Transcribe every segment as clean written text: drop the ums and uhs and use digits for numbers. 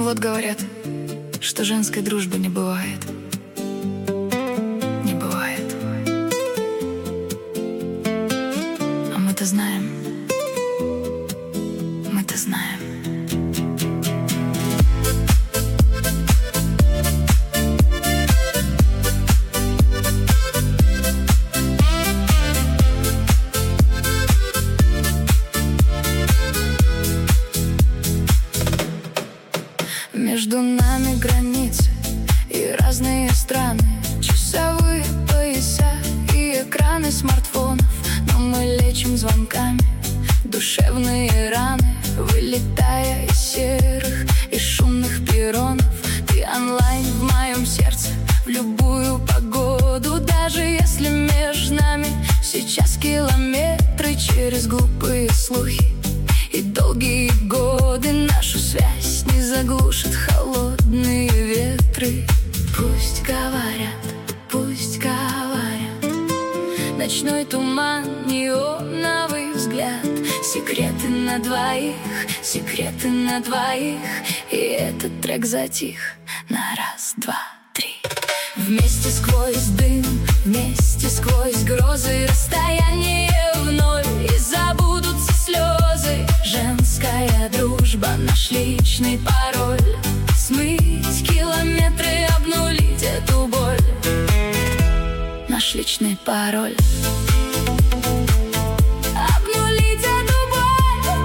Вот говорят, что женской дружбы не бывает. Не бывает. А мы-то знаем. Мы-то знаем. Между нами границы и разные страны, часовые пояса и экраны смартфонов. Но мы лечим звонками душевные раны, вылетая из серых и шумных перронов. Ты онлайн в моем сердце в любую погоду, даже если между нами сейчас километры. Через глупые слухи и долгие годы нашу связь не заглушат холодные ветры. Пусть говорят, пусть говорят, ночной туман, неоновый взгляд, секреты на двоих, секреты на двоих. И этот трек затих на раз, два, три. Вместе сквозь дым, вместе сквозь грозы, расстояние в ноль, и забудутся слезы. Женская дружба, наш личный пароль. Смыть километры, обнулить эту боль. Наш личный пароль. Обнулить эту боль.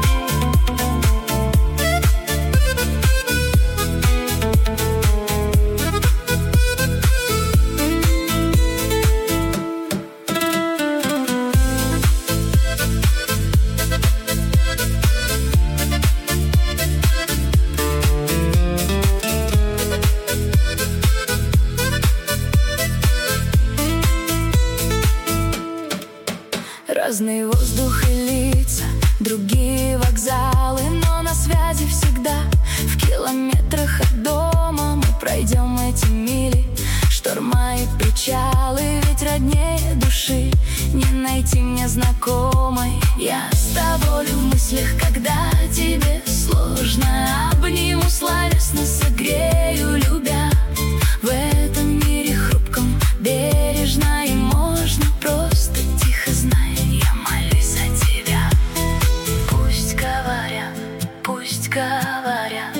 Разный воздух и лица, другие вокзалы, но на связи всегда. В километрах от дома мы пройдем эти мили, шторма и причалы, ведь роднее души не найти мне знакомой. Я с тобой в мыслях, когда тебе сложно, обниму словесно, согрею.